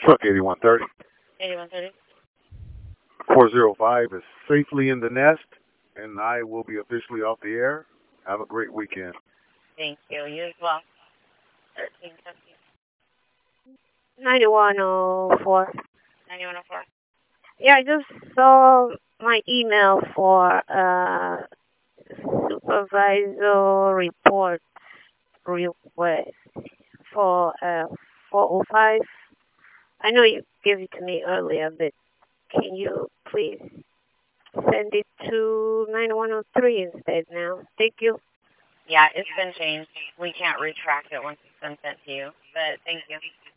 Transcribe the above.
Truck 8130. 8130. 405 is safely in the nest, and I will be officially off the air. Have a great weekend. Thank you. You as well. 1350. 9104. 9104. Yeah, I just saw my email for supervisor report request for 405. I know you gave it to me earlier, but can you please send it to 9103 instead now? Thank you. Yeah, it's been changed. We can't retract it once it's been sent to you, but thank you.